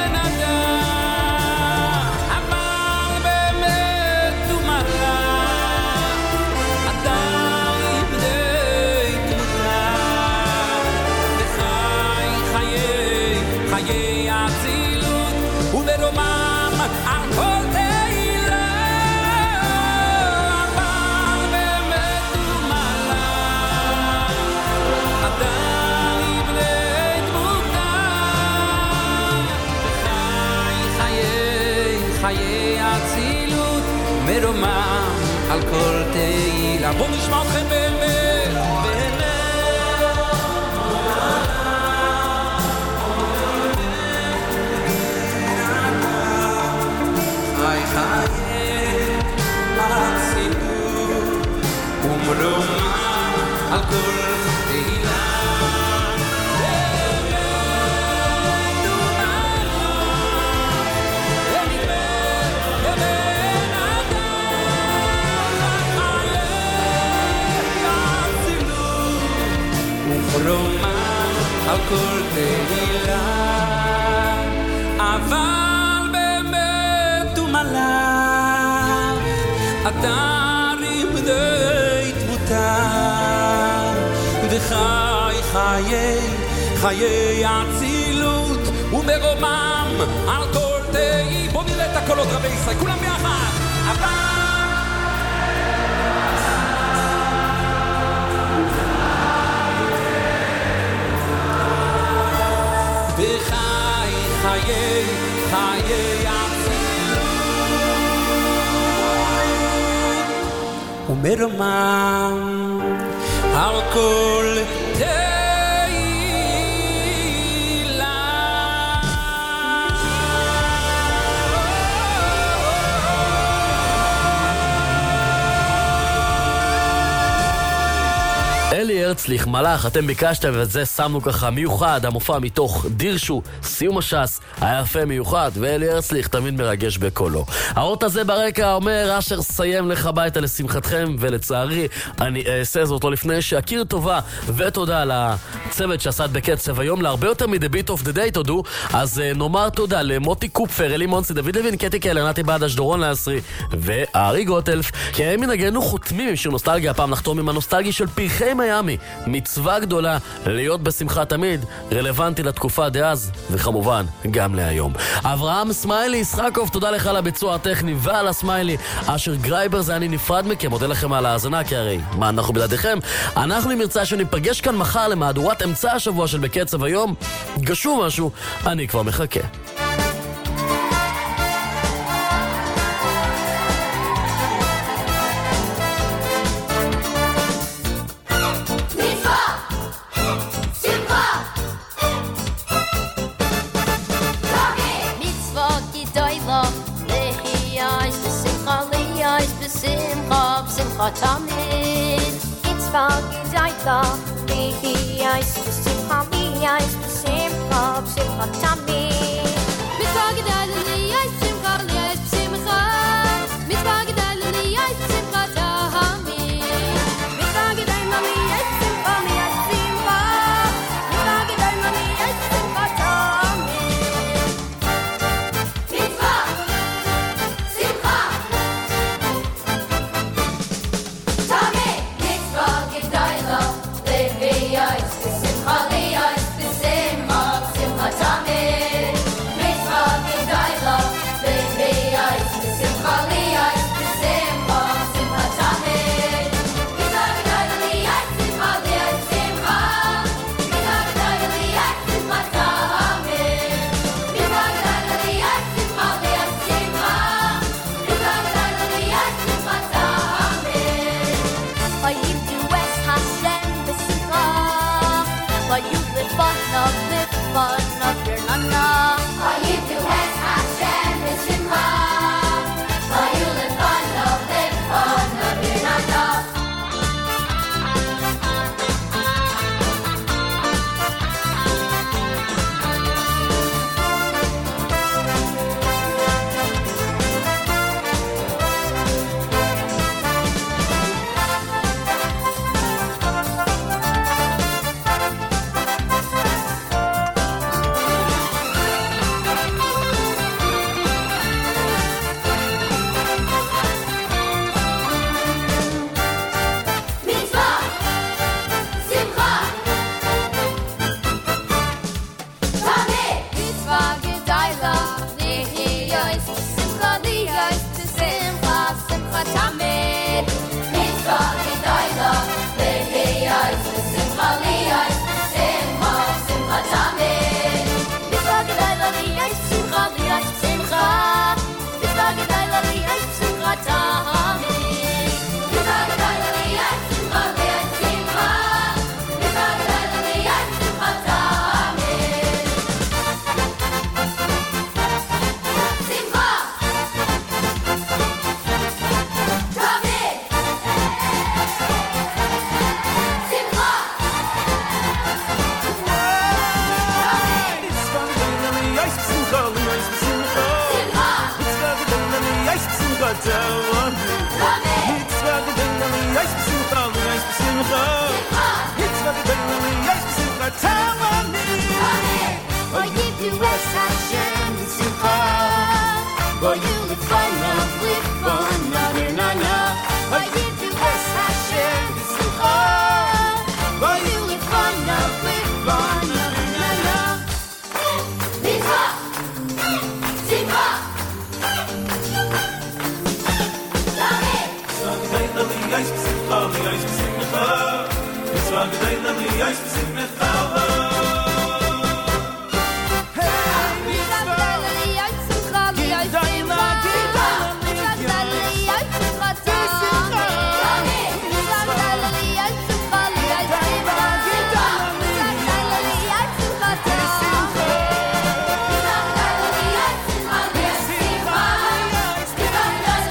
חיי הצילות וברומם על כל תהילה. אבל באמת הוא מלאך, אדם יבנה דמותה, וחי חיי חיי הצילות ברומם על כל תהילה. בואו נשמע אתכם באמת. ומרומה על כל תהילה. ומרומה על כל תהילה. אבל באמת הוא מלאך, אדם יבנה דמותה, וחי חיי חיי הצילות ומרומם על כל תהי. בוא נראה את הקולות רבי ישראל כולם ביחד. וחי חיי חיי הצילות ומרומם על כל תהילה. אלי הרצליך, מלאך, אתם ביקשתם ואת זה שמנו ככה מיוחד, המופע מתוך דירשו, סיום השס, היה יפה מיוחד, ואלי הרצליך תמיד מרגש בקולו. האות הזה ברקע אומר, אשר סיים לך ביתה לשמחתכם, ולצערי אני אעשה זאת לא לפני שאכיר טובה ותודה לצוות שעשת בקצב היום, להרבה יותר מ-The Beat of the Day תודו, אז נאמר תודה למוטי קופפר, אלי מונסי, דוד לוין, קטי קלר, נתי בעדש, דורון לעשרי וארי גוטלף, כי הם מנגנו חותמים עם שיר נוסטלגיה, הפעם נחתום עם הנוסטלגי של פרחי מיאמי, מצווה גדולה להיות בשמחה תמיד, רלוונטי לתקופה דאז, וכמובן גם להיום. אברהם סמיילי, ישחקוב, תודה לך על הביצוע הטכני ועל הסמיילי, אשר גרייבר זה אני נפרד מכם, מודה לכם על ההאזנה, כי הרי מה אנחנו בלעדיכם? אנחנו עם מרצה שניפגש כאן מחר למהדורת אמצע השבוע של בקצב היום, גשו משהו, אני כבר מחכה. Tamid, it's foggy daita. Lehi ice, simcha, lehi ice, simcha, simcha tamid. Mit foggy daita, lehi ice, simcha, lehi ice, simcha. Mit foggy daita, lehi ice, simcha tamid. Mit foggy daita, lehi ice, simcha, lehi ice, simcha. Mit foggy daita, lehi ice, simcha tamid. Mitzvah, simcha.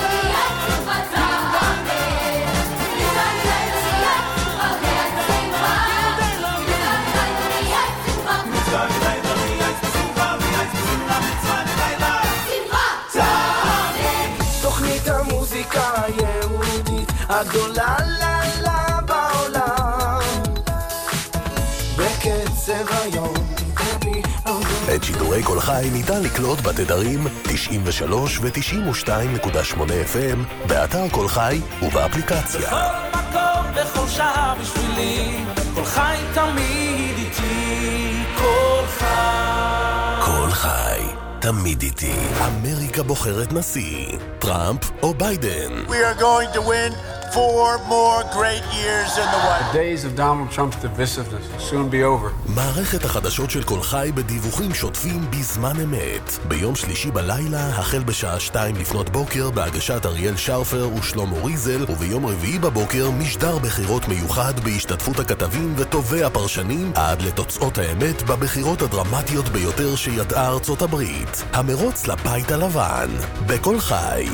Simcha. הגדולה לה לה בעולם בקצב היום. את שידורי כל חי ניתן לקלוט בתדרים תשעים ושלוש ו-תשעים ושתיים נקודה שמונה אף אם, באתר כל חי ובאפליקציה. בכל מקום בכל שעה בשבילי, כל חי תמיד איתי, כל חי. כל חי, תמיד איתי. אמריקה בוחרת נשיא, טראמפ או ביידן. We are going to win four more great years in the White House. The days of Donald Trump's divisiveness will soon be over. מערכת החדשות של כל חי בדיווחים שוטפים בזמן אמת. ביום שלישי בלילה, החל בשעה שתיים לפנות בוקר, בהגשת אריאל שרפר ושלמה ריזל, וביום רביעי בבוקר, משדר בחירות מיוחד בהשתתפות הכתבים וטובי הפרשנים, עד לתוצאות האמת בבחירות הדרמטיות ביותר שידעה ארצות הברית. המרוץ לבית הלבן. בכל חי.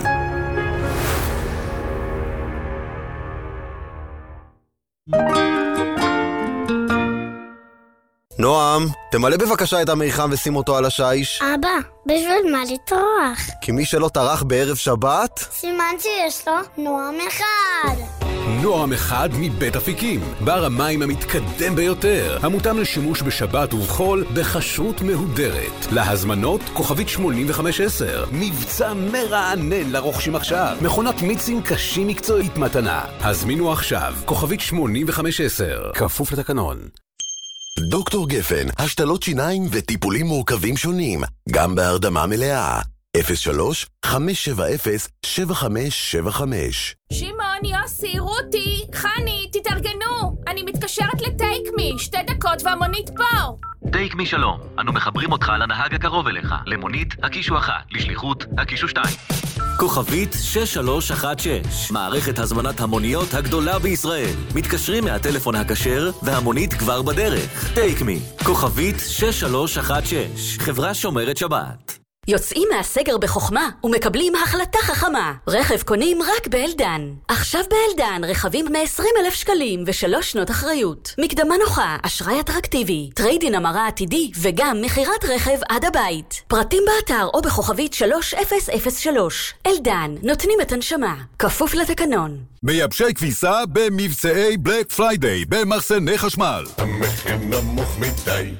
נועם, תמלא בבקשה את המיחם ושים אותו על השיש. אבא, בשביל מה לטרוח? כי מי שלא טרח בערב שבת... סימן שיש לו נועם אחד. נועם אחד מבית אפיקים, בר המים המתקדם ביותר, המותאם לשימוש בשבת ובחול בכשרות מהודרת. להזמנות כוכבית שמונים וחמש עשר, מבצע מרענן לרוכשים עכשיו, מכונת מיצים קשים מקצועית מתנה. הזמינו עכשיו, כוכבית שמונים וחמש עשר, כפוף לתקנון. דוקטור גפן, השתלות שיניים וטיפולים מורכבים שונים, גם בהרדמה מלאה. אפס שלוש חמש שבע אפס שבע חמש שבע חמש. שמעון, יוסי, רותי, חני, תתארגנו. אני מתקשרת לטייק מי, שתי דקות והמונית פה. טייק מי שלום, אנו מחברים אותך לנהג הקרוב אליך. למונית, הקישו אחת, לשליחות, הקישו שתיים. כוכבית שש שלוש אחת שש, מערכת הזמנת המוניות הגדולה בישראל. מתקשרים מהטלפון הכשר והמונית כבר בדרך. טייק מי, כוכבית שש שלוש אחת שש, חברה שומרת שבת. יוצאים מהסגר בחוכמה ומקבלים החלטה חכמה. רכב קונים רק באלדן. עכשיו באלדן רכבים מ-עשרים אלף שקלים ושלוש שנות אחריות. מקדמה נוחה, אשראי אטרקטיבי, טריידין המרה עתידי וגם מחירת רכב עד הבית. פרטים באתר או בכוכבית שלוש אפס אפס שלוש. אלדן, נותנים את הנשמה. כפוף לתקנון. מייבשי כביסה במבצעי בלק פריידיי במחסני חשמל. המחיר נמוך מדי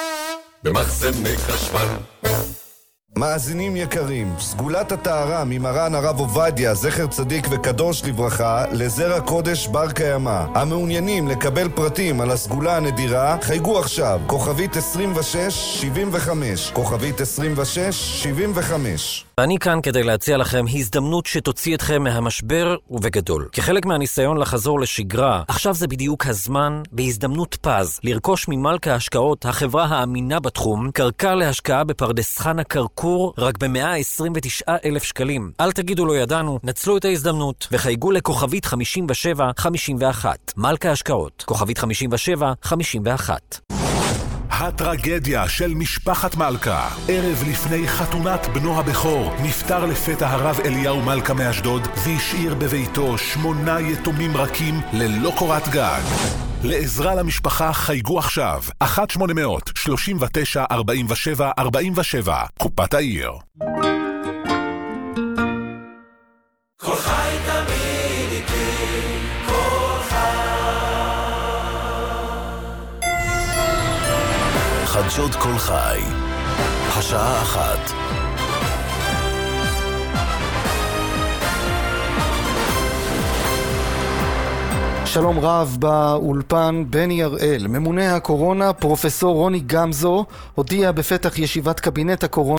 במחסני חשמל. מאזינים יקרים, סגולת הטהרה ממרן הרב עובדיה, זכר צדיק וקדוש לברכה, לזרע קודש בר קיימא. המעוניינים לקבל פרטים על הסגולה הנדירה, חייגו עכשיו, כוכבית עשרים ושש שבעים וחמש, כוכבית עשרים ושש שבעים וחמש. אני כאן כדי להציע לכם הזדמנות שתוציא אתכם מהמשבר ובגדול. כחלק מהניסיון לחזור לשגרה, עכשיו זה בדיוק הזמן, בהזדמנות פז, לרכוש ממלכה ההשקעות, החברה האמינה בתחום, קרקע להשקעה בפרדס חנה קרקור, רק ב-מאה עשרים ותשעה אלף שקלים. אל תגידו לא ידענו, נצלו את ההזדמנות, וחייגו לכוכבית חמישים ושבע חמישים ואחת. מלכה ההשקעות, כוכבית חמישים ושבע חמישים ואחת. הטרגדיה של משפחת מלכה. ערב לפני חתונת בנו הבכור נפטר לפתע הרב אליהו מלכה מאשדוד והשאיר בביתו שמונה יתומים רכים ללא קורת גג. לעזרה למשפחה חייגו עכשיו אחת שמונה מאות שלושים ותשע ארבעים ושבע ארבעים ושבע, קופת העיר. כל חי תמיד איתי, כל חדשות כל חי, השעה אחת. שלום רב באולפן. בני הראל, ממונה הקורונה, פרופסור רוני גמזו, הודיע בפתח ישיבת קבינט הקורונה